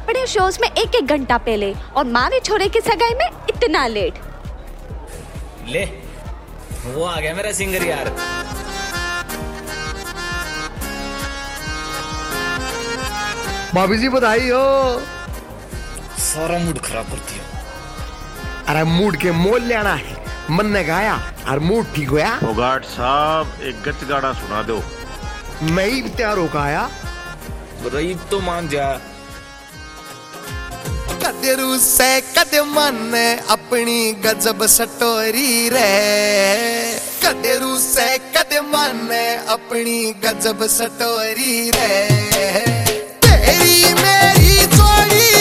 अपने शोज में 1-1 घंटा पहले और मारे छोरे की सगाई में इतना लेट। ले वो आ गया मेरा सिंगर यार। भाभी जी बधाई हो। सारा मूड खराब करती है। अरे मूड के मोल लेना है, मन ने गाया और मूड ठीक होया। फोगाट साहब एक गच गाड़ा सुना दो। मैं ही तैयार होकर आया। रईब तो मान जा। कदे रूसे कदे मन अपनी गजब सटोरी रे। कदे रूसे कदे मन अपनी गजब सटोरी रे। तेरी मेरी जोड़ी